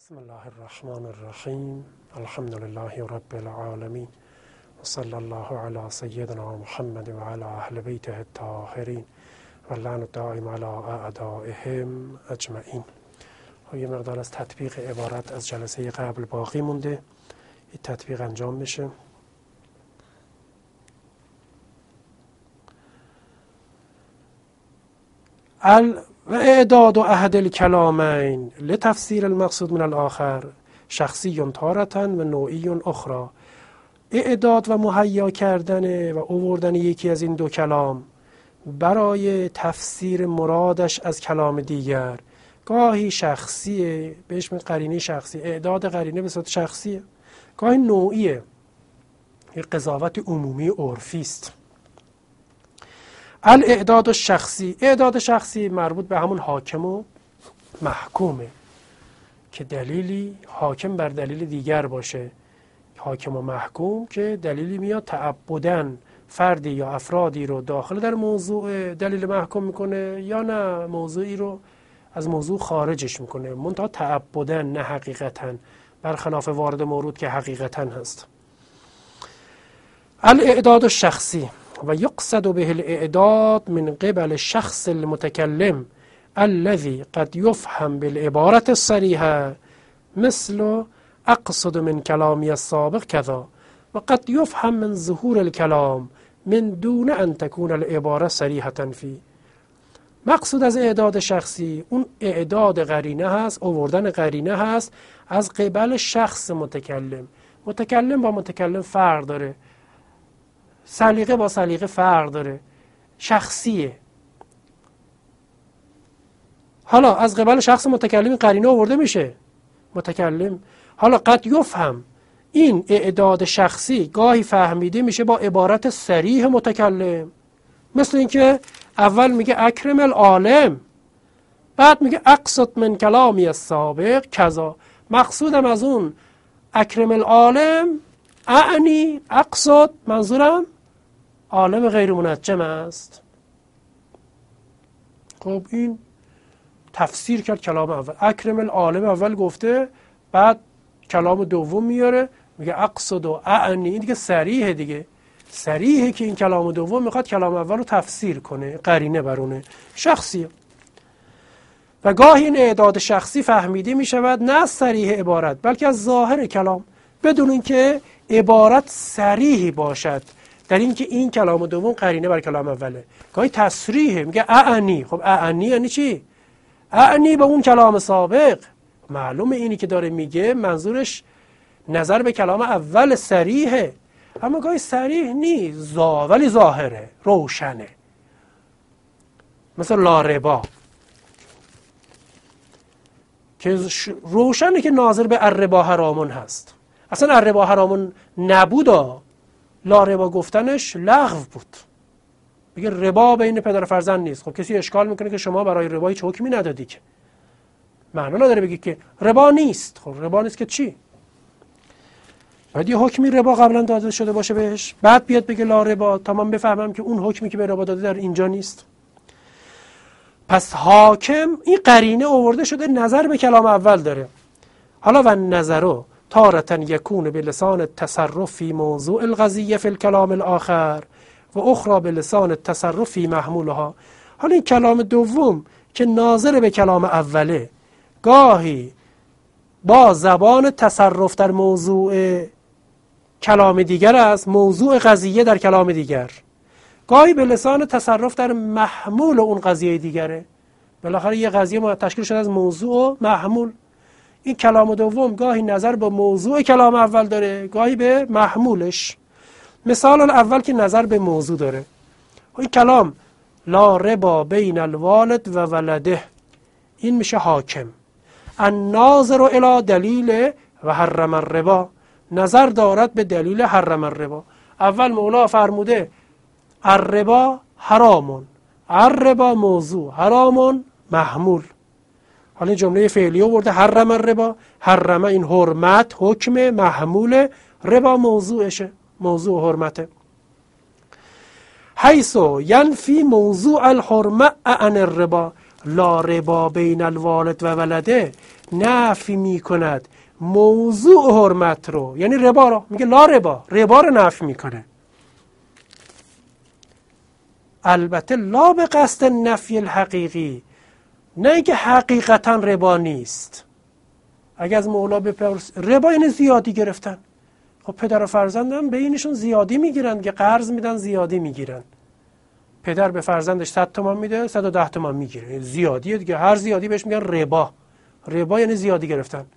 بسم الله الرحمن الرحیم. الحمد لله رب العالمین و صلی الله علی سیدنا محمد و علی اهل بیته الطاهرین و لعن الدائم علی اعدائهم اجمعین. یه مقدار از تطبیق عبارت از جلسه قبل باقی مونده، این تطبیق انجام بشه. و اعداد احد الکلامین لتفسیر المقصود من الاخر شخصی تارة و نوعی اخرى. اعداد و مهیا کردن و آوردن یکی از این دو کلام برای تفسیر مرادش از کلام دیگر گاهی شخصیه، بهش میگن قرینه شخصی. اعداد قرینه به صورت شخصیه، گاهی نوعیه، یه قضاوت عمومی عرفی است. الاعداد الشخصی، اعداد شخصی مربوط به همون حاکم و محکومه که دلیلی حاکم بر دلیل دیگر باشه. حاکم و محکوم که دلیلی میاد تعبداً فردی یا افرادی رو داخل در موضوع دلیل محکوم میکنه یا نه موضوعی رو از موضوع خارجش میکنه، منتها تعبداً نه حقیقتاً، برخلاف وارد مورود که حقیقتاً هست. الاعداد الشخصی و یقصد به الاعداد من قبل الشخص المتکلم الذي قد يفهم بالعبارة الصريحة مثل اقصد من كلامي السابق كذا و قد يفهم من ظهور الكلام من دون ان تكون العبارة صريحة فيه. مقصود از اعداد شخصی اون اعداد قرینه هست، آوردن قرینه هست از قبل شخص متکلم. متکلم با متکلم فرق داره، سلیقه با سلیقه فرق داره، شخصیه. حالا از قبل شخص متکلم قرینه آورده میشه متکلم. حالا قد یفهم، این اعداد شخصی گاهی فهمیده میشه با عبارت صریح متکلم، مثل اینکه اول میگه اکرم العالم، بعد میگه اقصد من کلامی السابق کذا. مقصودم از اون اکرم العالم اعنی اقصد، منظورم عالم غیر منجم است. خب این تفسیر کرد کلام اول. اکرم العالم اول گفته، بعد کلام دوم میاره میگه اقصد و اعنی. این دیگه صریحه، دیگه صریحه که این کلام دوم میخواد کلام اول رو تفسیر کنه، قرینه برونه، شخصیه. و گاهی این اعداد شخصی فهمیده میشود نه از صریح عبارت بلکه از ظاهر کلام، بدون اینکه عبارت صریحی باشد در اینکه این کلام دوم قرینه بر کلام اوله. گاهی تصریحه، میگه اعنی. خب اعنی یعنی چی؟ اعنی به اون کلام سابق. معلومه اینی که داره میگه منظورش نظر به کلام اول صریحه، اما گاهی صریح نیست ولی ظاهره، روشنه. مثل لا ربا که روشنه که ناظر به الربا حرامون هست. اصلا الربا حرامون نبودا، لا ربا گفتنش لغو بود. میگه ربا بین پدر و فرزند نیست. خب کسی اشکال میکنه که شما برای ربا هیچ حکمی ندادی که. معنا نداره بگی که ربا نیست. خب ربا نیست که چی؟ باید یه حکمی ربا قبلا داده شده باشه بهش، بعد بیاد بگه لا ربا، تا من بفهمم که اون حکمی که به ربا داده در اینجا نیست. پس حاکم این قرینه آورده شده نظر به کلام اول داره. حالا و نظرو تارة یکون بلسان التصرف فی موضوع القضیه فی الکلام الاخر و اخرى بلسان التصرف فی محمولها. حالا این کلام دوم که ناظر به کلام اوله گاهی با زبان تصرف در موضوع کلام دیگر است، موضوع قضیه در کلام دیگر، گاهی به لسان تصرف در محمول اون قضیه دیگره. بالاخره یه قضیه تشکیل شده از موضوع و محمول. این کلام دوم گاهی نظر به موضوع کلام اول داره، گاهی به محمولش. مثال اول که نظر به موضوع داره، این کلام لا ربا بین الوالد و ولده، این میشه حاکم. الناظر الی دلیل و حرم الربا، نظر دارد به دلیل حرم الربا. اول مولا فرموده الربا حرامون، الربا موضوع، حرامون محمول. حالا جمله فعلی آورده حرم الربا، حرم این حرمت حکم، محمول ربا موضوعشه، موضوع حرمته. حیث ینفی موضوع الحرمه عن الربا، لا ربا بین الوالد و ولده نفی میکند موضوع حرمت رو، یعنی ربا رو میگه لا ربا، ربا رو نفی میکنه. البته لا به قصد نفی الحقیقی، نه اینکه حقیقتا ربا نیست. اگه از مولا بپرس ربا یعنی زیادی گرفتن، خب پدر و فرزند هم به اینشون زیادی میگیرن که قرض میدن زیادی میگیرن. پدر به فرزندش 100 تومان میده 110 تومان میگیره، زیادیه دیگه، هر زیادی بهش میگن ربا. ربا یعنی زیادی گرفتن.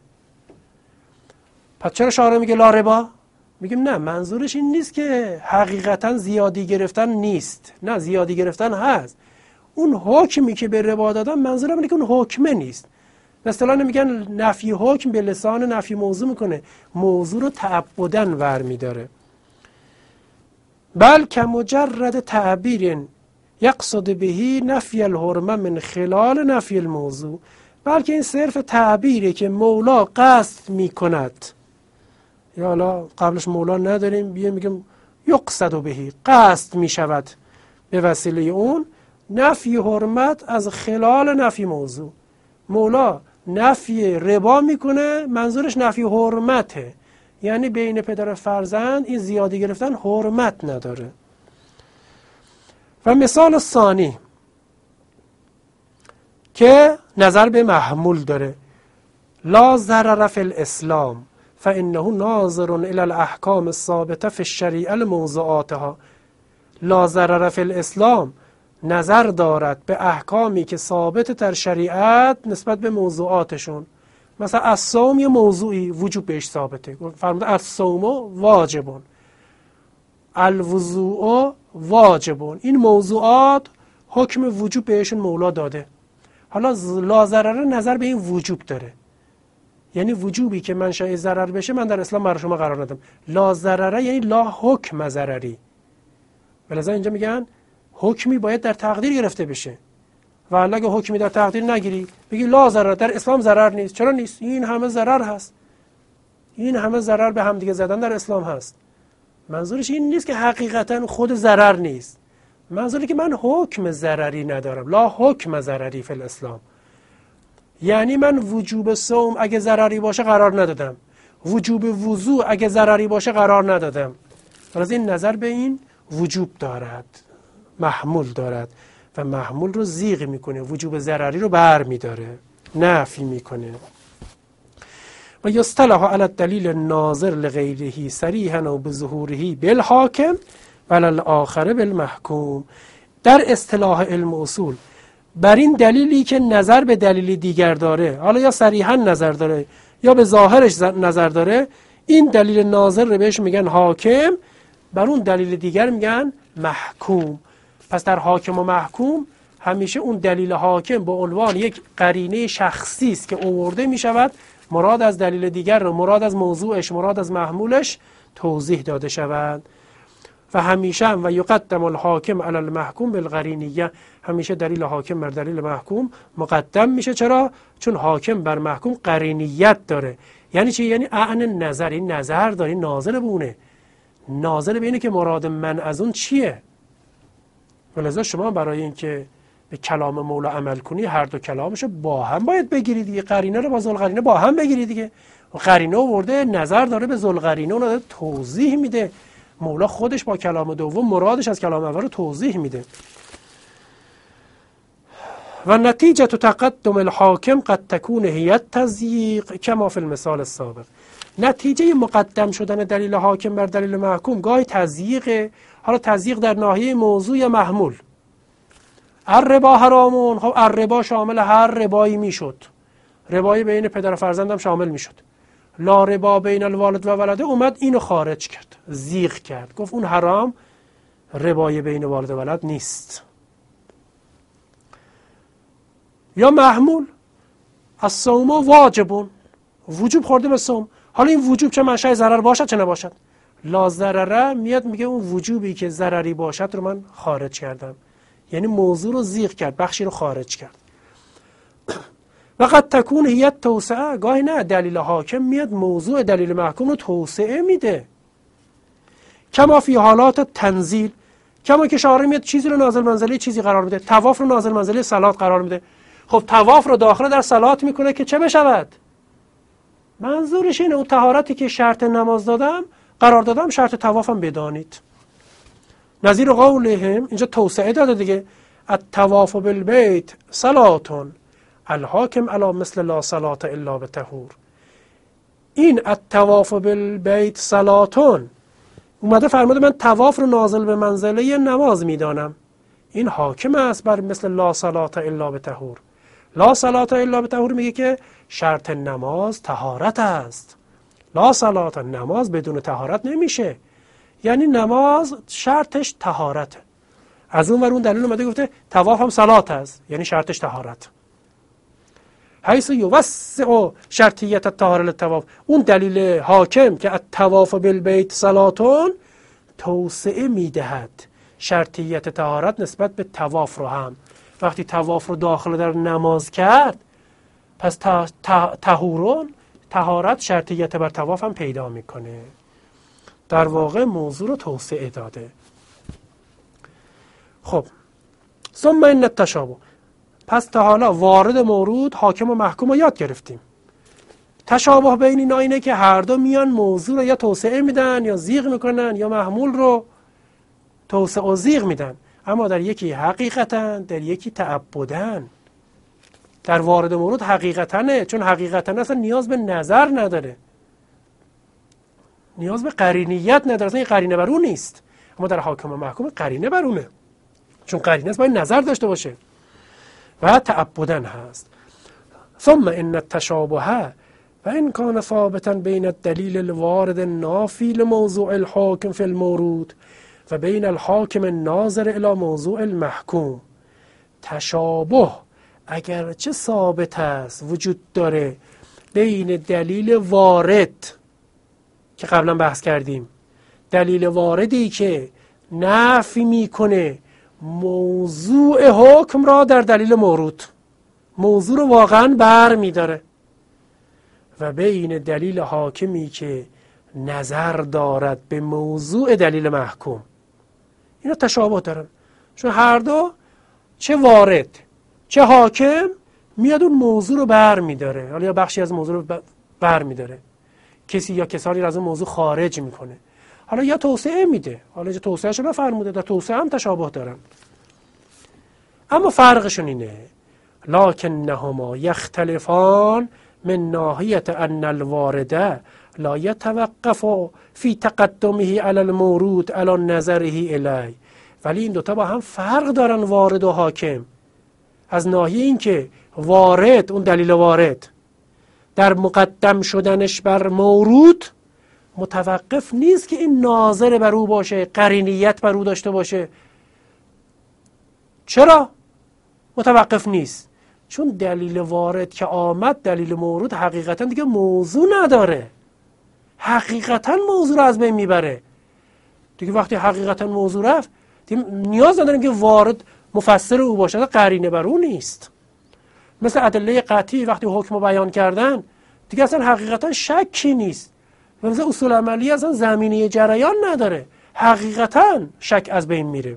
پس چرا شارع میگه لا ربا؟ میگیم نه، منظورش این نیست که حقیقتا زیادی گرفتن نیست، نه زیادی گرفتن هست. اون حکمی که به ربا دادن منظورم اینه که اون حکمه نیست. مثلا میگن نفی حکم به لسان نفی موضوع میکنه، موضوع رو تعبداً ور میداره. بل که مجرد تعبیر یقصد بهی نفی الحرمه من خلال نفی الموضوع، بلکه این صرف تعبیره که مولا قصد میکند، یا حالا قبلش مولا نداریم بیه میگم یقصد بهی، قصد میشود به وسیله اون نفی حرمت از خلال نفی موضوع. مولا نفی ربا میکنه، منظورش نفی حرمته، یعنی بین پدر و فرزند این زیادی گرفتن حرمت نداره. و مثال ثانی که نظر به محمول داره، لا ضرر فی الاسلام فانه ناظر الی الاحکام الثابته فی الشریعه لموضوعاتها. لا ضرر فی الاسلام نظر دارد به احکامی که ثابت در شریعت نسبت به موضوعاتشون. مثلا الصوم یه موضوعی وجوب بهش ثابته، فرموده الصوم واجبون، الوضوء واجبون، این موضوعات حکم وجوب بهشون مولا داده. حالا لا ضرر نظر به این وجوب داره، یعنی وجوبی که منشأ ضرر بشه من در اسلام برای شما قرار ندم. لا ضرر یعنی لا حکم ضرری، ولذا اینجا میگن حکمی باید در تقدیر گرفته بشه، و اگه حکمی در تقدیر نگیری بگی لا ضرر، در اسلام ضرر نیست. چرا نیست؟ این همه ضرر هست، این همه ضرر به هم دیگه زدن در اسلام هست. منظورش این نیست که حقیقتا خود ضرر نیست، منظوری که من حکم ضرری ندارم، لا حکم ضرری فی الاسلام. یعنی من وجوب صوم اگه ضرری باشه قرار ندادم، وجوب وضوء اگه ضرری باشه قرار ندادم. از این نظر به این وجوب دارد، محمول دارد و محمول رو زیغ میکنه، وجوب ضرری رو بر میداره، نفی میکنه. و یصطلح علی الدلیل الناظر لغیره صریحا و بظهوره بالحاکم ولی الاخر بالمحکوم. در اصطلاح علم اصول بر این دلیلی که نظر به دلیل دیگر داره، حالا یا صریحا نظر داره یا به ظاهرش نظر داره، این دلیل ناظر رو بهش میگن حاکم، بر اون دلیل دیگر میگن محکوم. پس در حاکم و محکوم همیشه اون دلیل حاکم به عنوان یک قرینه شخصی است که آورده میشود، مراد از دلیل دیگر رو، مراد از موضوعش، مراد از محمولش توضیح داده شود. و همیشه هم و یقدم الحاکم علی المحکوم بالقرینیه، همیشه دلیل حاکم بر دلیل محکوم مقدم میشه. چرا؟ چون حاکم بر محکوم قرینیت داره. یعنی چی؟ یعنی اعن نظر، این نظر داره، ناظر به اونه، ناظر به اینه که مراد من از اون چیه. ولذا شما برای اینکه به کلام مولا عمل کنی هر دو کلامشو با هم باید بگیری دیگه، قرینه رو با ذوالقرینه با هم بگیری دیگه. قرینه آورده نظر داره به ذوالقرینه، اون داره توضیح میده. مولا خودش با کلام دوم مرادش از کلام اول رو توضیح میده. و نتیجه تقدم الحاکم قد تكون هي التضییق کما فی المثال السابق. نتیجه مقدم شدن دلیل حاکم بر دلیل محکوم گاهی تضییق. حالا تضییق در ناحیه موضوع یا محمول. الربا حرامون، خب الربا شامل هر ربایی میشد، ربایی بین پدر و فرزند هم شامل میشد. لا ربا بین الوالد و ولده اومد اینو خارج کرد، زیغ کرد، گفت اون حرام، ربای بین والد و ولد نیست. یا محمول الصوم واجبون، وجوب خورده به صوم. حالا این وجوب چه منشأ ضرر باشد چه نباشد، لا ضرره میاد میگه اون وجوبی که ضرری باشد رو من خارج کردم، یعنی موضوع رو زیغ کرد، بخشی رو خارج کرد. و قد تکون هی توسعه، گاهی نه دلیل حاکم میاد موضوع دلیل محکوم رو توسعه میده. کما فی حالات تنزیل، کما که شارع میاد چیزی رو نازل منزله چیزی قرار میده، طواف رو نازل منزله صلات قرار میده. خب طواف رو داخل در صلات میکنه که چه بشود؟ منظورش اینه اون طهارتی که شرط نماز دادم قرار دادم شرط طوافم بدانید. نظیر قولهم اینجا توسعه داده دیگه، الطواف بالبیت صلاتون الحاکم علی مثل لا صلات الا بطهور. این الطواف بالبیت صلاتون اومده فرموده من طواف رو نازل به منزله نماز میدانم، این حاکم است بر مثل لا صلات الا بطهور. لا صلات الا بطهور میگه که شرط نماز طهارت است. لا صلات، نماز بدون طهارت نمیشه، یعنی نماز شرطش طهارته. از اون ور اون دلیل اومده گفته طواف هم صلات است، یعنی شرطش طهارت. حیث یوسع شرطیت الطهاره للطواف، اون دلیل حاکم که الطواف بالبیت صلاتون توسعه میدهد شرطیت طهارت نسبت به طواف رو هم. وقتی طواف رو داخل در نماز کرد پس طهورون طهارت شرطیت بر طواف هم پیدا میکنه. در واقع موضوع رو توسعه داده. خب ثم ان التشابه، پس تا حالا وارد مورود حاکم و محکوم رو یاد گرفتیم. تشابه بین اینا اینه که هر دو میان موضوع رو یا توسعه میدن یا زیغ میکنن یا محمول رو توسعه و زیغ میدن، اما در یکی حقیقتن در یکی تعبدن. در وارد مورود حقیقتنه، چون حقیقتن اصلا نیاز به نظر نداره، نیاز به قرینیت نداره، اصلا این قرینه بر اون نیست. اما در حاکم و محکوم قرینه بر اونه، چون قرینه باید نظر داشته باشه و تعبدن هست. ثم ان التشابه و ان کان ثابتا بین الدلیل الوارد النافی لموضوع الحاکم فی المورود و بین الحاکم الناظر الى موضوع المحکوم. تشابه اگرچه ثابت است وجود داره بین دلیل وارد که قبلا بحث کردیم، دلیل واردی که نفی میکنه موضوع حکم را در دلیل مورود، موضوع رو واقعا بر میداره، و بین دلیل حاکمی که نظر دارد به موضوع دلیل محکوم. اینا تشابه دارن، چون هر دو چه وارد چه حاکم میاد اون موضوع رو بر میداره، حالا یا بخشی از موضوع رو بر میداره، کسی یا کسانی رو از اون موضوع خارج میکنه، حالا یا توسعه میده، حالا یا توسعهش رو نفرموده، در توسعه هم تشابه دارن. اما فرقشون اینه لکنهما یختلفان من ناحیه ان الوارده لا یتوقف فی تقدمه علی المورود علی نظره الی. ولی این دوتا با هم فرق دارن، وارد و حاکم، از ناحیه این که وارد، اون دلیل وارد در مقدم شدنش بر مورود متوقف نیست که این ناظر بر او باشه، قرینیت بر او داشته باشه. چرا متوقف نیست؟ چون دلیل وارد که آمد دلیل مورود حقیقتا دیگه موضوع نداره، حقیقتا موضوع رو از بین میبره دیگه. وقتی حقیقتا موضوع رفت نیاز نداریم که وارد مفسر او باشه، قرینه بر او نیست. مثل ادله قطعی وقتی حکم رو بیان کردن دیگه اصلا حقیقتا شکی نیست، و مثل اصول عملی اصلا زمینه جریان نداره، حقیقتا شک از بین میره.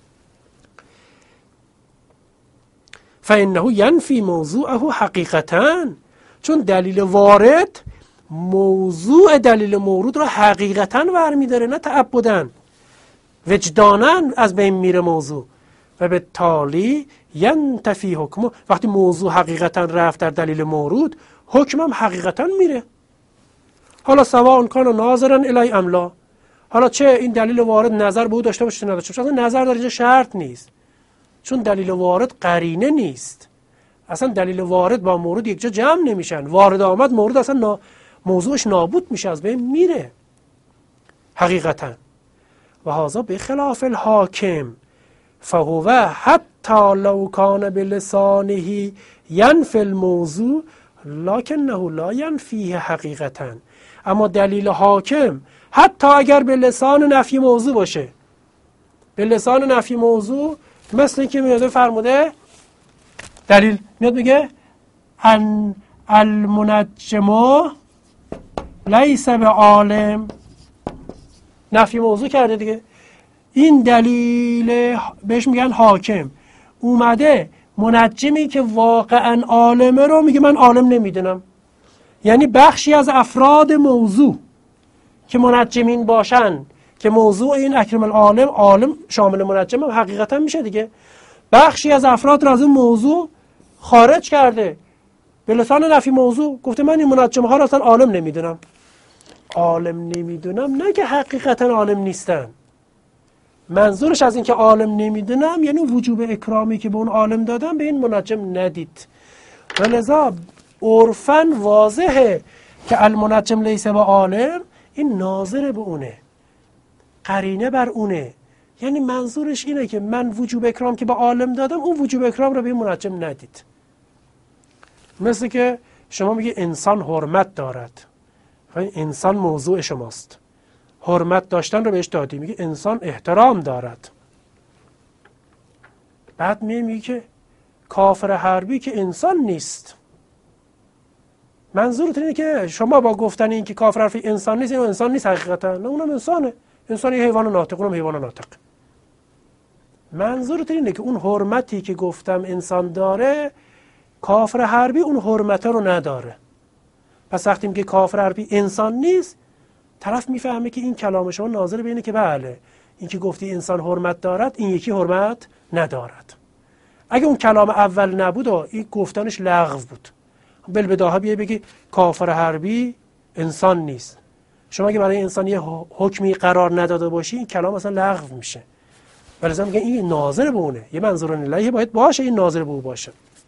فإنه ینفی موضوعه حقیقتا، چون دلیل وارد موضوع دلیل مورود رو حقیقتا برمیداره، نه تعبداً، وجداناً از بین میره موضوع، و به تالی ینتفی حکمه. وقتی موضوع حقیقتا رفت در دلیل مورود، حکمم حقیقتا میره. حالا سواء کان ناظرا الی ام لا، حالا چه این دلیل وارد نظر به او داشته باشه چه نداشته باشه، اصلا نظر در اینجا شرط نیست، چون دلیل وارد قرینه نیست. اصلا دلیل وارد با مورد یک جا جمع نمیشن، وارد آمد مورد اصلا موضوعش نابود میشه، از بین میره حقیقتا. و هذا بخلاف الحاکم فهو حتی لو کان بلسانه ینفی الموضوع لکنه لا ینفیه حقیقتا. اما دلیل حاکم حتی اگر به لسان نفی موضوع باشه، به لسان نفی موضوع، مثل اینکه میاد فرموده دلیل میاد میگه المنجم لیس به عالم، نفی موضوع کرده دیگه. این دلیل بهش میگن حاکم، اومده منجمی که واقعا عالمه رو میگه من عالم نمیدونم. یعنی بخشی از افراد موضوع که منجمین باشن، که موضوع این اکرم العالم، عالم شامل منجم هم حقیقتا میشه دیگه، بخشی از افراد را از اون موضوع خارج کرده، به لسان نفی موضوع گفته من این منجم ها را اصلا عالم نمیدونم. عالم نمیدونم نه که حقیقتا عالم نیستن، منظورش از این که عالم نمیدونم یعنی وجوب اکرامی که به اون عالم دادم به این منجم ندید. و لذا عرفاً واضحه که المنجم لیس با عالم، این ناظر به اونه، قرینه بر اونه. یعنی منظورش اینه که من وجوب اکرام که به عالم دادم اون وجوب اکرام رو به این منجم ندید. مثل که شما میگه انسان حرمت دارد، انسان موضوع شماست، حرمت داشتن رو بهش دادی، میگه انسان احترام دارد. بعد میگه که کافر حربی که انسان نیست. منظورت اینه که شما با گفتن این که کافر حربی انسان نیست، اینو انسان نیست حقیقتا، نه اونم انسانه، انسان یه حیوان ناطق، اونم حیوان ناطق. منظورت اینه که اون حرمتی که گفتم انسان داره، کافر حربی اون حرمت رو نداره. پس وقتی میگه کافر حربی انسان نیست، طرف میفهمه که این کلام شما ناظر به اینه که بله، این که گفتی انسان حرمت دارد، این یکی حرمت ندارد. اگه اون کلام اول نبود و این گفتنش لغو بود، بالبداهه بیای بگی کافر حربی انسان نیست، شما اگه برای انسان یه حکمی قرار نداده باشی این کلام اصلا لغو میشه. ولی میگه این ناظر به اونه، یه منظور الهی باید باشه، این ناظر به او باشه.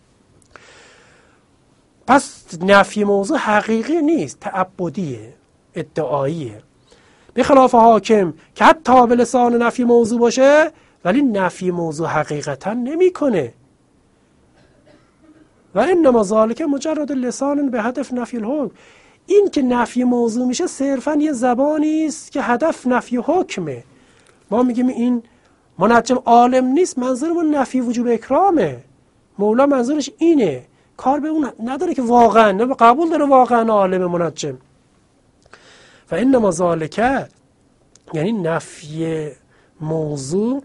پس نفی موضوع حقیقی نیست، تعبدیه، ادعاییه. به خلاف حاکم که حتی به لسان نفی موضوع باشه ولی نفی موضوع حقیقتا نمی کنه. و انما ذالک مجرد لسان به هدف نفی الحکم. این که نفی موضوع میشه صرفا یه زبانی است که هدف نفی حکمه. ما میگیم این منجم عالم نیست، منظورمون نفی وجوب اکرامه. مولا منظورش اینه، کار به اون نداره که واقعا، نه قبول داره واقعا عالم منجم. و انما ذالک یعنی نفی موضوع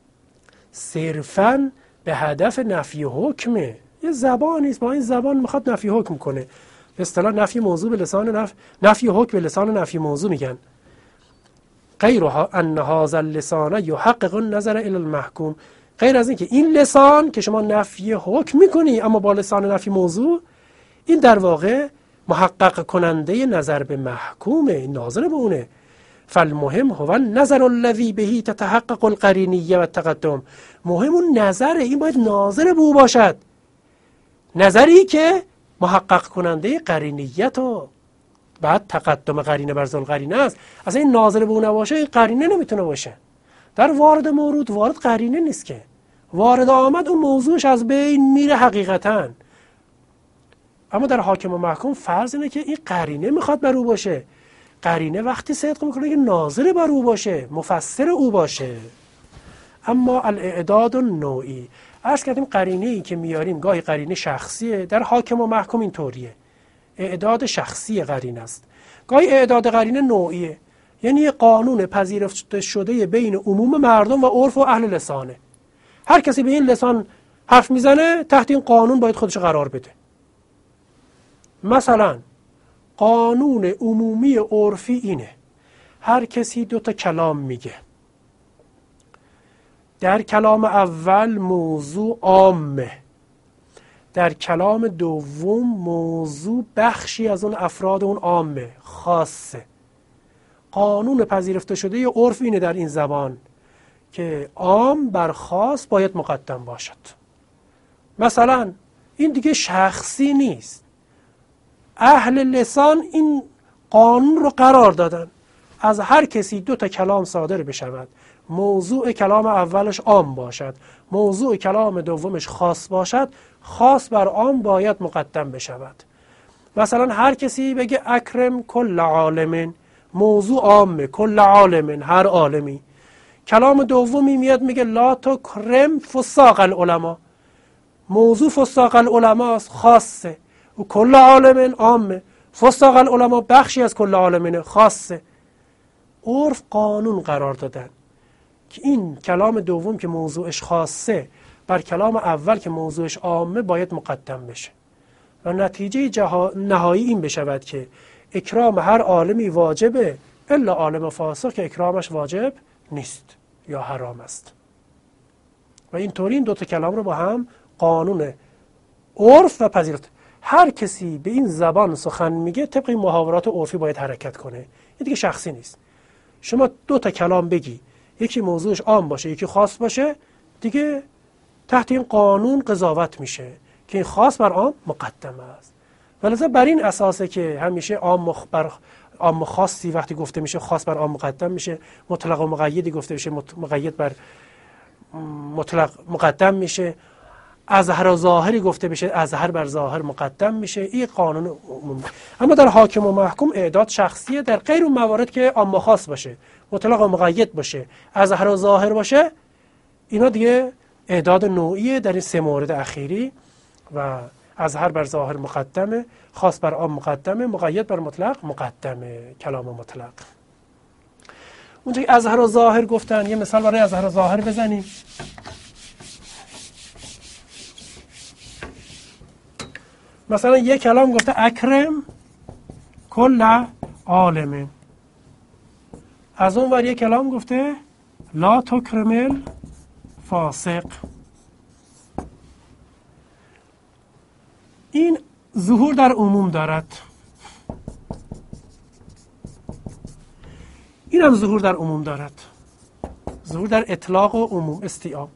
صرفاً به هدف نفی حکمه، یه زبانی است، با این زبان میخواد نفی حکم کنه. به اصطلاح نفی موضوع به لسان نفی حکم به لسان نفی موضوع میگن. غیرها ان هذا اللسان یحقق النظر الی المحکوم. غیر از این که این لسان که شما نفی حکم میکنی اما با لسان نفی موضوع، این در واقع محقق کننده نظر به محکومه، این ناظر به اونه. فالمهم هو النظر الذی به تتحقق القرینیه و التقدم. مهم اون نظره، این باید ناظر به او باشد، نظری که محقق کننده قرینیت و بعد تقدم قرینه بر ذل قرینه است. اصلا این ناظر به او نباشه این قرینه نمیتونه باشه. در وارد مورود وارد قرینه نیست که، وارد آمد اون موضوعش از بین میره حقیقتا. اما در حاکم و محکوم فرض اینه که این قرینه میخواد بر او باشه. قرینه وقتی صدق میکنه که ناظر بر او باشه، مفسر او باشه. اما الاعداد نوعی، عرض کردیم قرینه‌ای که میاریم گاهی قرینه شخصیه، در حاکم و محکوم این طوریه، اعداد شخصی قرینه است. گاهی اعداد قرینه نوعیه، یعنی یه قانون پذیرفته شده بین عموم مردم و عرف و اهل لسانه. هر کسی به این لسان حرف میزنه تحت این قانون باید خودش قرار بده. مثلا قانون عمومی عرفی اینه، هر کسی 2 کلام میگه، در کلام اول موضوع عامه، در کلام دوم موضوع بخشی از اون افراد اون عامه خاصه. قانون پذیرفته شده یه عرف اینه در این زبان که عام بر خاص باید مقدم باشد. مثلا این دیگه شخصی نیست، اهل لسان این قانون رو قرار دادن، از هر کسی 2 کلام صادر بشود، موضوع کلام اولش عام باشد، موضوع کلام دومش خاص باشد، خاص بر عام باید مقدم بشود. مثلا هر کسی بگه اکرم کل عالم، موضوع عامه، کل عالم، هر عالمی. کلام دومی میاد میگه لا تکرم فساق العلماء، موضوع فساق العلماء خاصه و کل عالم عامه، فساق العلماء بخشی از کل عالمین خاصه. عرف قانون قرار دادن که این کلام دوم که موضوعش خاصه بر کلام اول که موضوعش عامه باید مقدم بشه و نتیجه نهایی این بشود که اکرام هر عالمی واجبه الا عالم فاسق که اکرامش واجب نیست یا حرام است. و اینطوری این 2 تا کلام رو با هم قانون عرف و پذیرفت. هر کسی به این زبان سخن میگه طبق این محاورات عرفی باید حرکت کنه. این دیگه شخصی نیست. شما 2 تا کلام بگی، یکی موضوعش عام باشه یکی خاص باشه، دیگه تحت این قانون قضاوت میشه که این خاص بر عام مقدم است. ولذا بر این اساسه که همیشه عام خاصی وقتی گفته میشه خاص بر عام مقدم میشه، مطلق و مقیدی گفته میشه مقید بر مطلق مقدم میشه، اظهر و ظاهری گفته بشه اظهر بر ظاهر مقدم میشه. این قانون عمومی. اما در حاکم و محکوم اعداد شخصیه. در غیر اون موارد که عام خاص باشه، مطلق و مقید باشه، اظهر و ظاهر باشه، اینا دیگه اعداد نوعیه. در این 3 مورد اخیری و اظهر بر ظاهر مقدمه، خاص بر عام مقدمه، مقید بر مطلق مقدمه. کلام مطلق اونجا که اظهر و ظاهر گفتن، یه مثال برای اظهر و ظاهر بزنیم. مثلا یک کلام گفته اکرم کل عالم، از اون ور یک کلام گفته لا تکرم فاسق. این ظهور در عموم دارد، این هم ظهور در عموم دارد، ظهور در اطلاق و عموم استیعاب.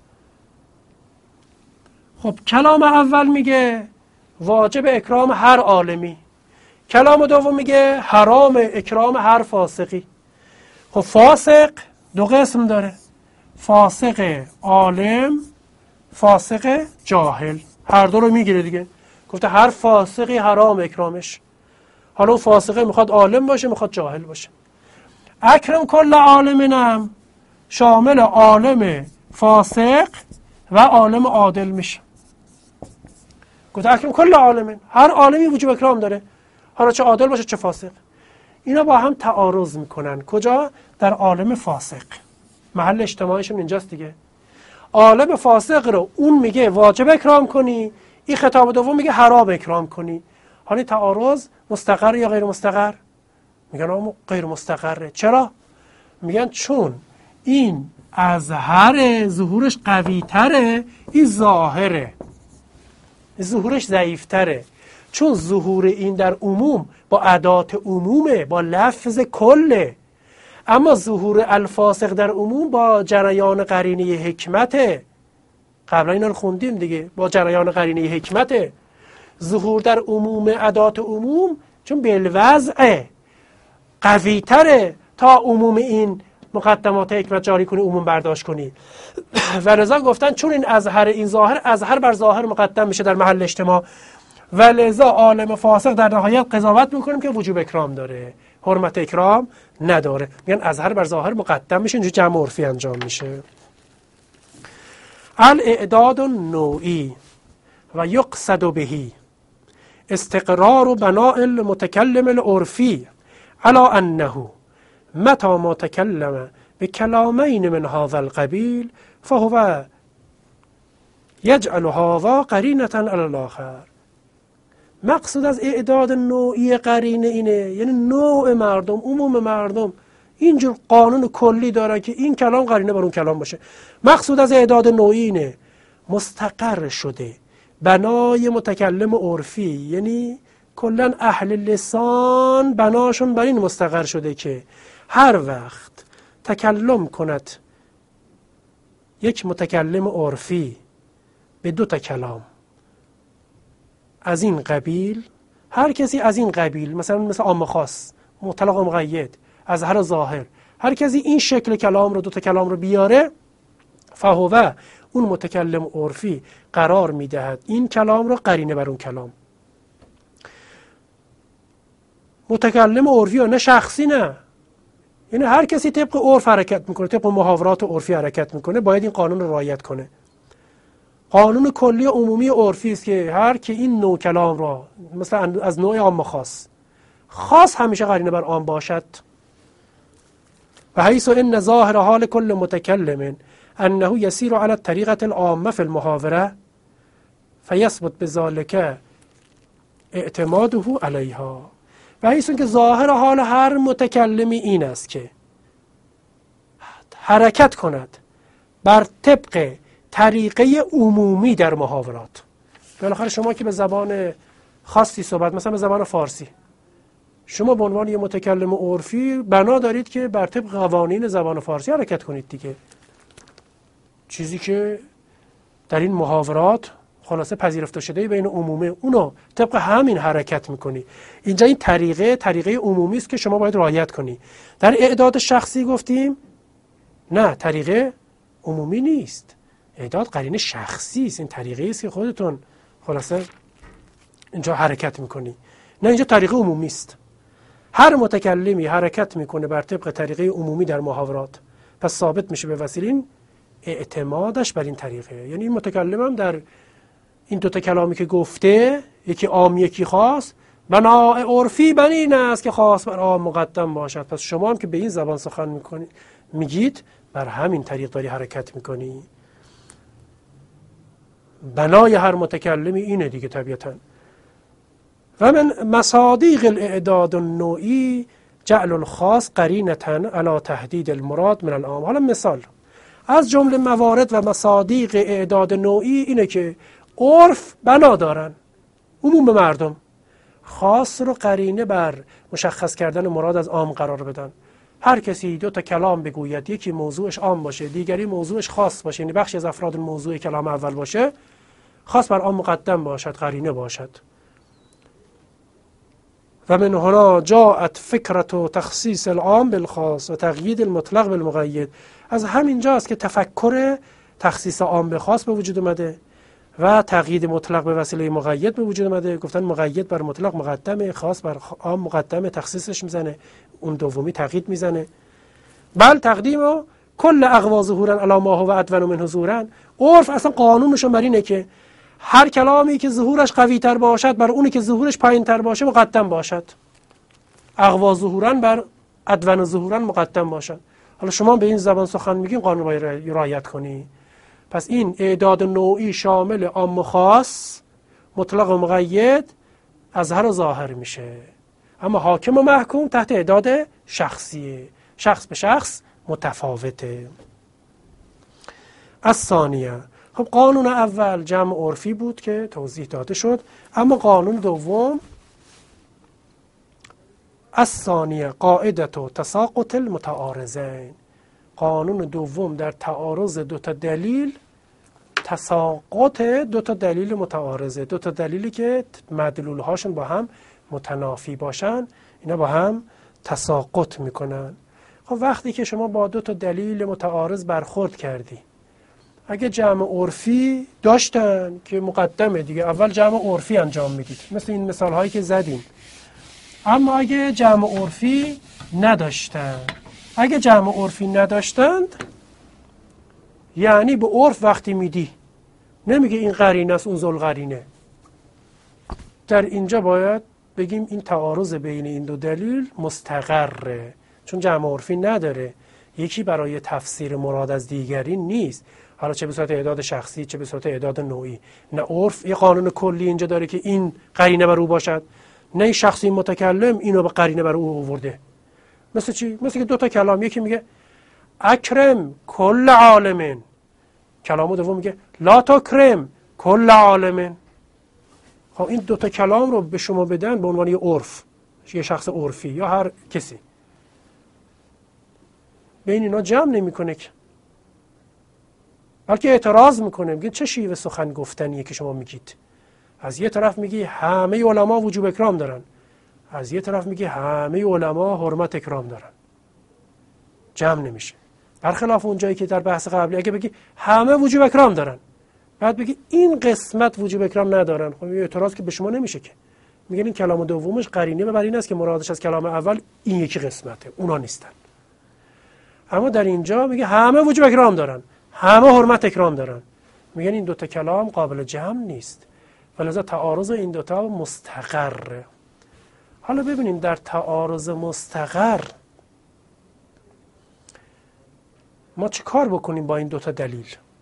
خب کلام اول میگه واجب اکرام هر عالمی، کلام دوم میگه حرام اکرام هر فاسقی. خب فاسق 2 قسم داره، فاسق عالم، فاسق جاهل، هر دو رو میگیره دیگه. گفته هر فاسقی حرام اکرامش. حالا اون فاسقه میخواد عالم باشه میخواد جاهل باشه. اکرم کل عالمینم شامل عالم فاسق و عالم عادل میشه. گفته اکرم کل عالمین، هر عالمی وجوب اکرام داره، حالا چه عادل باشه چه فاسق. اینا با هم تعارض میکنن. کجا؟ در عالم فاسق. محل اجتماعشون اینجاست دیگه. عالم فاسق رو اون میگه واجب اکرام کنی، این خطاب دوم میگه حرام اکرام کنی. حالا تعارض مستقر یا غیر مستقر؟ میگن غیر مستقره. چرا؟ میگن چون این اظهر ظهورش قوی تره، این ظاهره ظهورش ضعیف تره. چون ظهور این در عموم با ادات عمومه، با لفظ کله، اما ظهور الفاسق در عموم با جریان قرینه حکمته. قبلا اینا رو خوندیم دیگه، با جریان قرینه حکمته. ظهور در عموم ادات عموم چون بالوضع قوی تره تا عموم این مقدمات حکمت جاری کنی، عموم برداشت کنی. ولذا گفتن چون این اظهر این ظاهر، اظهر بر ظاهر مقدم میشه در محل اجتماع، ولذا عالم فاسق در نهایت قضاوت میکنیم که وجوب اکرام داره، حرمت اکرام نداره. میگن اظهر بر ظاهر مقدم میشه، اینجا جمع عرفی انجام میشه. الاعداد نوعی و یقصد بهی استقرار بناء المتکلم العرفی علی انه متى ما تکلم بکلامین من هذا القبیل فهو یجعل هذا قرینة علی الاخر. مقصود از اعداد نوعی قرینه اینه، یعنی نوع مردم، عموم مردم اینجور قانون کلی داره که این کلام قرینه بر اون کلام باشه. مقصود از اعداد نوعی اینه مستقر شده بنای متکلم عرفی، یعنی کلا اهل لسان بناشون بر این مستقر شده که هر وقت تکلم کند یک متکلم عرفی به 2 تا کلام از این قبیل، هر کسی از این قبیل، مثل عام خاص، مطلق و مقید، اظهر و ظاهر، هر کسی این شکل کلام رو 2 تا کلام رو بیاره، فهو اون متکلم عرفی قرار میدهد این کلام رو قرینه بر اون کلام. متکلم عرفی نه شخصی، نه، یعنی هر کسی طبق عرف حرکت میکنه، طبق محاورات عرفی حرکت میکنه، باید این قانون رو رعایت کنه. قانون کلی عمومی عرفی است که هر کی این نوع کلام را، مثلا از نوع عام خاص، خاص همیشه قرینه بر عام باشد و حیث ان ظاهر حال کل متکلم انه یسیر علی الطریقة العامة فی المحاوره فیثبت بذلك اعتماده علیها. و حیث که ظاهر حال هر متکلمی این است که حرکت کند بر طبق طریقه عمومی در محاورات. بالاخره شما که به زبان خاصی صحبت، مثلا به زبان فارسی، شما به عنوان یه متکلم عرفی بنا دارید که بر طبق قوانین زبان فارسی حرکت کنید دیگه. چیزی که در این محاورات خلاصه پذیرفته شده بین عمومه، اونو طبق همین حرکت میکنی. اینجا این طریقه عمومی است که شما باید رعایت کنی. در اعداد شخصی گفتیم نه، طریقه عمومی نیست، اعداد قرینه شخصی است. این طریقه است که خودتون خلاصه اینجا حرکت میکنی. نه، اینجا طریقه عمومی است. هر متکلمی حرکت میکنه بر طبق طریقه عمومی در محاورات، پس ثابت میشه به وسیله این اعتمادش بر این طریقه. یعنی این متکلم هم در این دوتا کلامی که گفته، یکی عام یکی خاص، بناء عرفی بر این است که خاص بر عام مقدم باشد. پس شما هم که به این زبان سخن میگید بر همین طریق داری حرکت میکنی. بنای هر متکلمی اینه دیگه طبیعتاً. و من مصادیق الاعداد النوعی جعل الخاص قرینة علی تهدید المراد من العام. حالا مثال از جمله موارد و مصادیق اعداد نوعی اینه که عرف بنا دارن، عموم مردم خاص رو قرینه بر مشخص کردن مراد از عام قرار بدن. هر کسی دو تا کلام بگوید، یکی موضوعش عام باشه، دیگری موضوعش خاص باشه، یعنی بخشی از افراد موضوع کلام اول باشه، خاص بر عام مقدم باشد، قرینه باشد. و من هنا جاءت فکرة تخصیص العام بالخاص و تقیید المطلق بالمقید. از همین جاست که تفکر تخصیص عام به خاص به وجود اومده و تقیید مطلق به وسیله مقید به وجود اومده. گفتن مقید بر مطلق مقدمه، خاص بر عام مقدمه، تخصیصش میزنه، اون دومی تقیید میزنه. بل تقدیم کل اقوا ظهورا علی ما هو ادون منه ظهورا. عرف اصلا قانونش بر اینه که هر کلامی که ظهورش قوی تر باشد بر اونی که ظهورش پایین تر باشه مقدم باشد. اقوا ظهورا بر ادون ظهورا مقدم باشد. حالا شما به این زبان سخن میگین، قانون باید رعایت کنی. پس این اعداد نوعی شامل عام و خاص، مطلق و مقید، اظهر و ظاهر میشه. اما حاکم و محکوم تحت اعداد شخصیه، شخص به شخص متفاوته. الثانیه، خب قانون اول جمع عرفی بود که توضیح داده شد. اما قانون دوم، الثانیه قاعده تساقط المتعارضین. قانون دوم در تعارض دو تا دلیل، تساقط دو تا دلیل متعارضه، دو تا دلیلی که مدلول هاشون با هم متنافی باشن، اینا با هم تساقط میکنن. خب وقتی که شما با دو تا دلیل متعارض برخورد کردی، اگه جمع عرفی داشتن که مقدمه دیگه، اول جمع عرفی انجام میدید، مثل این مثال هایی که زدیم. اما اگه جمع عرفی نداشتند، یعنی به عرف وقتی میدی نمیگه این قرینه است اون ذل قرینه، در اینجا باید بگیم این تعارض بین این دو دلیل مستقره، چون جمع عرفی نداره، یکی برای تفسیر مراد از دیگری نیست، حالا چه به صورت اعداد شخصی چه به صورت اعداد نوعی. نه عرف یه قانون کلی اینجا داره که این قرینه بر او باشد، نه شخصی متکلم اینو به قرینه بر او آورده. مثل چی؟ مثل که دو تا کلام، یکی میگه اکرم کل عالمین، کلام دوم میگه لا تکرم کل عالمین. خب این دو تا کلام رو به شما بدن به عنوان یه عرف، یه شخص عرفی یا هر کسی، بین اینا جمع نمیکنه که، بلکه اعتراض میکنه، میگه چه شیوه سخن گفتنیه که شما میگید. از یه طرف میگی همه علما وجوب اکرام دارن، از یه طرف میگی همه علما حرمت اکرام دارن، جمع نمیشه. برخلاف اون جایی که در بحث قبلی اگه بگی همه وجوب اکرام دارن، بعد بگی این قسمت وجوب اکرام ندارن، خب این اعتراض که به شما نمیشه که. میگن این کلام دومش قرینه بر این است که مرادش از کلام اول این یکی قسمته، اونا نیستن. اما در اینجا میگه همه وجوب اکرام دارن، همه حرمت اکرام دارن، میگن این دوتا کلام قابل جمع نیست، ولذا تعارض این دوتا مستقره. حالا ببینیم در تعارض مستقر ما چه کار بکنیم با این دوتا دلیل؟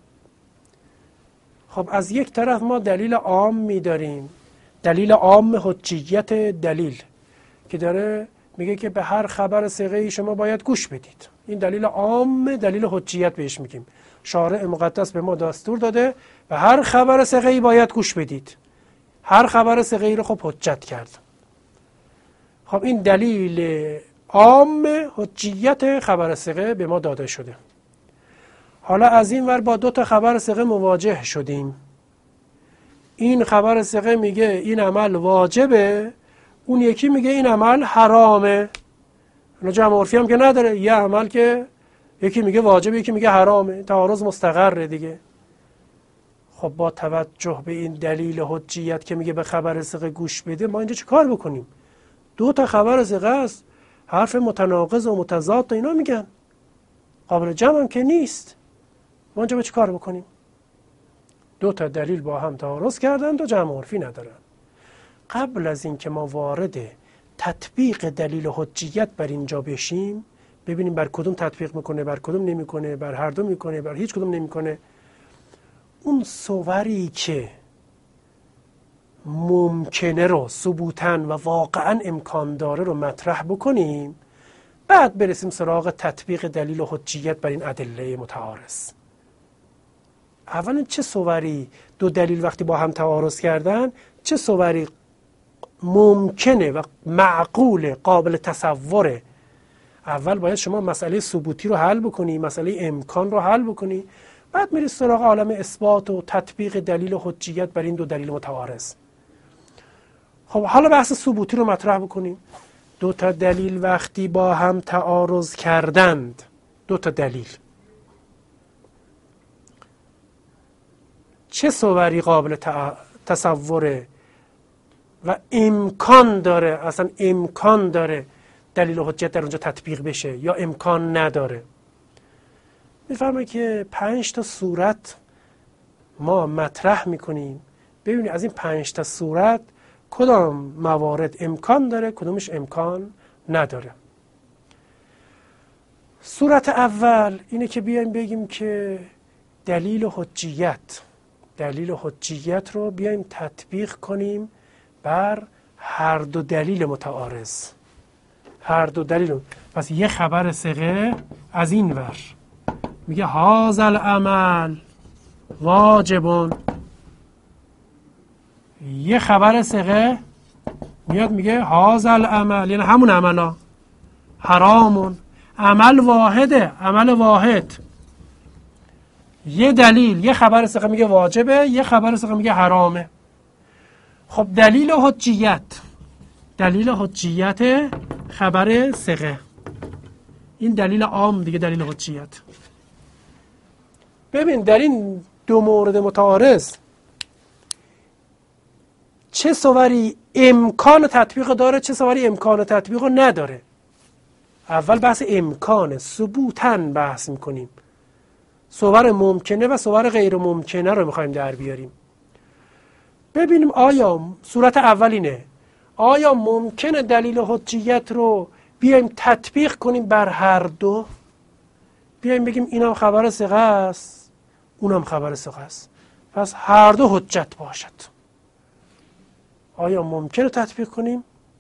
خب از یک طرف ما دلیل عام می‌داریم، دلیل عام حجیت دلیل که داره میگه که به هر خبر صیغه‌ای شما باید گوش بدید. این دلیل عام، دلیل حجیت بهش میگیم. شارع مقدس به ما دستور داده و هر خبر صیغه‌ای باید گوش بدید. هر خبر صیغه‌ای رو خب حجت کرد. خب این دلیل عام حجیت خبر صیغه به ما داده شده. حالا از این ور با دو تا خبر صیغه مواجه شدیم. این خبر صیغه میگه این عمل واجبه، اون یکی میگه این عمل حرامه. جمع عرفی هم که نداره، یه عمل که یکی میگه واجبه یکی میگه حرامه، تعارض مستقره دیگه. خب با توجه به این دلیل حجیت که میگه به خبر صیغه گوش بده، ما اینجا چه کار بکنیم؟ دو تا خبر صیغه است، حرف متناقض و متضاد اینا میگن، قابل جمع هم که نیست. ما اینجا چه کار بکنیم؟ دو تا دلیل با هم تعارض کردند و جمع عرفی ندارن. قبل از اینکه ما وارد تطبیق دلیل حجیت بر اینجا بشیم، ببینیم بر کدوم تطبیق میکنه، بر کدوم نمیکنه، بر هر دو میکنه، بر هیچ کدوم نمیکنه، اون صوری که ممکنه رو ثبوتاً و واقعاً امکان داره رو مطرح بکنیم، بعد برسیم سراغ تطبیق دلیل حجیت بر این ادله متعارض. اولا چه صوری دو دلیل وقتی با هم تعارض کردن، چه صوری ممکنه و معقول قابل تصوره. اول باید شما مسئله ثبوتی رو حل بکنی، مسئله امکان رو حل بکنی، بعد میری سراغ عالم اثبات و تطبیق دلیل حجیت بر این دو دلیل متعارض. خب حالا بحث ثبوتی رو مطرح بکنیم. دو تا دلیل وقتی با هم تعارض کردند، دو تا دلیل چه صوری قابل تصوره و امکان داره، اصلا امکان داره دلیل حجت در اونجا تطبیق بشه یا امکان نداره؟ میفرمه که 5 تا صورت ما مطرح میکنیم، ببینید از این 5 تا صورت کدام موارد امکان داره کدومش امکان نداره. صورت اول اینه که بیایم بگیم که دلیل حجیت رو بیایم تطبیق کنیم بر هر دو دلیل متعارض. هر دو دلیل. پس یه خبر صیغه از این ور میگه هذا العمل واجبون، یه خبر صیغه میاد میگه هذا العمل، یعنی همون عملا، حرامون. عمل واحده، عمل واحد. یه دلیل، یه خبر صیغه میگه واجبه، یه خبر صیغه میگه حرامه. خب دلیل حجیت خبر صیغه، این دلیل عام دیگه، دلیل حجیت. ببین در این دو مورد متعارض چه صوری امکان تطبیق داره، چه صوری امکان تطبیق نداره. اول بحث امکانه، ثبوتاً بحث میکنیم. صور ممکنه و صور غیر ممکنه رو میخوایم در بیاریم. ببینیم آیا صورت اول اینه، آیا ممکنه دلیل حجیت رو بیایم تطبیق کنیم بر هر دو؟ بیایم بگیم اینم خبر صیغه است اونم خبر صیغه است، پس هر دو حجت باشد. آیا ممکنه تطبیق کنیم؟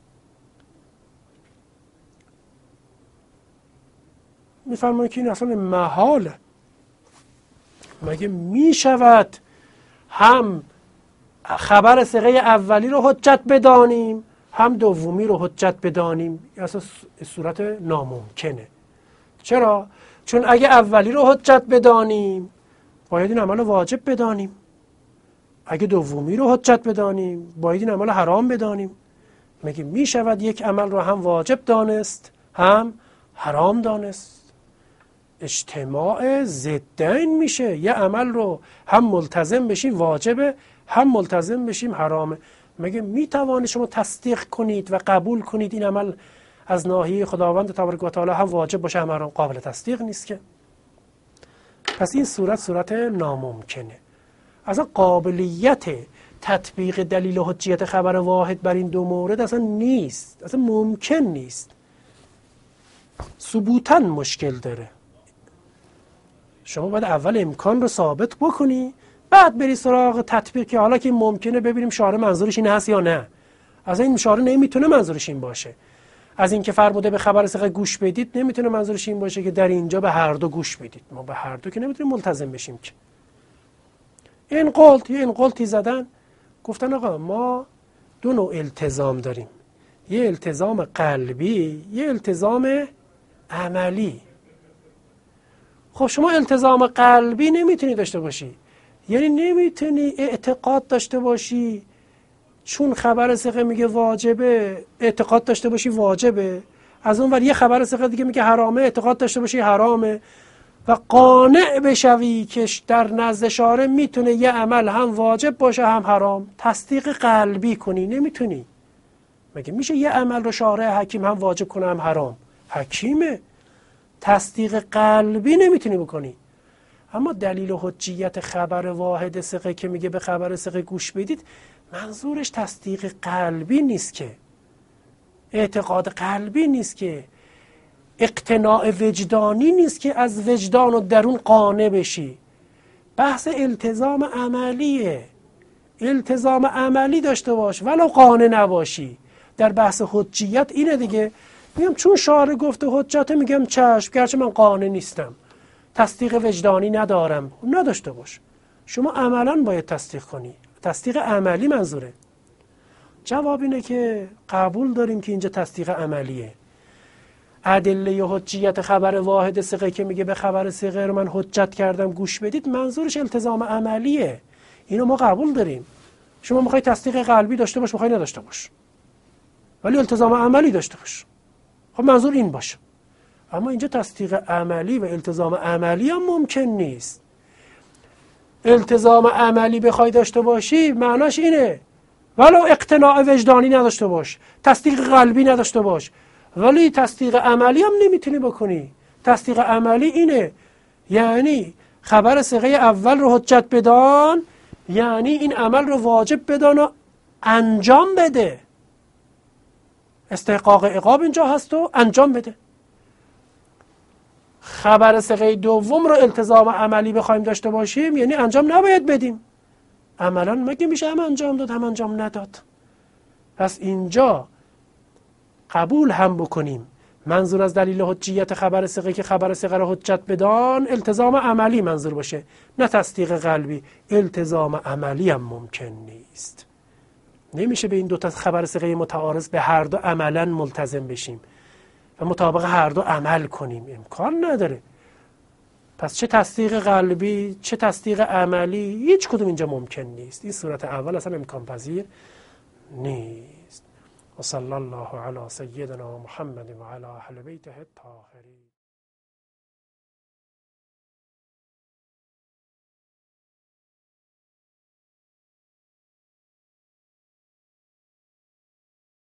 میفرمایید که این اصلا محاله. مگه میشود هم خبر صیغه اولی رو حجت بدانیم هم دومی رو حجت بدانیم؟ اصلا صورت ناممکنه. چرا؟ چون اگه اولی رو حجت بدانیم باید این عمل واجب بدانیم، اگه دومی رو حجت بدانیم باید این عمل حرام بدانیم. مگه میشود یک عمل رو هم واجب دانست هم حرام دانست؟ اجتماع ضدین میشه. یه عمل رو هم ملتزم بشیم واجبه هم ملتزم بشیم حرامه. مگه میتوانید شما تصدیق کنید و قبول کنید این عمل از ناحیه خداوند تبارک و تعالی هم واجب باشه هم حرام؟ قابل تصدیق نیست که. پس این صورت ناممکنه. اصلا قابلیت تطبیق دلیل حجیت خبر واحد بر این دو مورد اصلا نیست، اصلا ممکن نیست، ثبوتاً مشکل داره. شما باید اول امکان رو ثابت بکنی، بعد بری سراغ تطبیق که حالا که ممکنه ببینیم شارع منظورش این هست یا نه. از این شارع نمیتونه منظورش این باشه. از اینکه فرموده به خبر ثقه گوش بدید نمیتونه منظورش این باشه که در اینجا به هر دو گوش بدید. ما به هر دو که نمیتونیم ملتزم بشیم که. این قلتی زدن، گفتن آقا ما دو نوع التزام داریم، یه التزام قلبی، یه التزام عملی. خب شما التزام قلبی نمیتونی داشته باشی، یعنی نمیتونی اعتقاد داشته باشی چون خبر ثقه میگه واجبه اعتقاد داشته باشی واجبه، از اون ور یه خبر ثقه دیگه میگه حرامه اعتقاد داشته باشی حرامه، و قانع بشوی که در نزد شارع میتونه یه عمل هم واجب باشه هم حرام، تصدیق قلبی کنی. نمیتونی. مگه میشه یه عمل رو شارع حکیم هم واجب کنه هم حرام؟ حکیمه. تصدیق قلبی نمیتونی بکنی. اما دلیل و حجیت خبر واحد ثقه که میگه به خبر ثقه گوش بدید، منظورش تصدیق قلبی نیست که، اعتقاد قلبی نیست که، اقتناع وجدانی نیست که از وجدان و درون قانع بشی. بحث التزام عملیه. التزام عملی داشته باش ولو قانع نباشی. در بحث حجیت اینه دیگه، میگم چون شارع گفته حجت، میگم چشم، گرچه من قانع نیستم، تصدیق وجدانی ندارم. نداشته باش، شما عملا باید تصدیق کنی. تصدیق عملی منظوره. جواب اینه که قبول داریم که اینجا تصدیق عملیه. ادله حجیت خبر واحد ثقه که میگه به خبر ثقه رو من حجت کردم گوش بدید، منظورش التزام عملیه. اینو ما قبول داریم. شما میخوای تصدیق قلبی داشته باش، میخوای نداشته باش، ولی التزام عملی داشته باش. خب منظور این باشه. اما اینجا تصدیق عملی و التزام عملی هم ممکن نیست. التزام عملی بخوای داشته باشی معناش اینه ولو اقتناع وجدانی نداشته باش، تصدیق قلبی نداشته باش، ولی تصدیق عملی هم نمیتونی بکنی. تصدیق عملی اینه یعنی خبر ثقه اول رو حجت بدان، یعنی این عمل رو واجب بدان و انجام بده. استحقاق عقاب اینجا هست و انجام بده. خبر ثقه دوم رو التزام عملی بخوایم داشته باشیم یعنی انجام نباید بدیم. عملا مگه میشه هم انجام داد هم انجام نداد؟ پس اینجا قبول هم بکنیم منظور از دلیل حجیت خبر ثقه که خبر ثقه رو حجت بدان التزام عملی منظور باشه، نه تصدیق قلبی. التزام عملی هم ممکن نیست. نمیشه به این دو تا خبر ثقه متعارض به هر دو عملا ملتزم بشیم و مطابق هر دو عمل کنیم. امکان نداره. پس چه تصدیق قلبی چه تصدیق عملی، هیچ کدوم اینجا ممکن نیست. این صورت اول اصلا امکان پذیر نیست. و صلی الله علی سیدنا محمد و علی اهل بیته الطاهرین.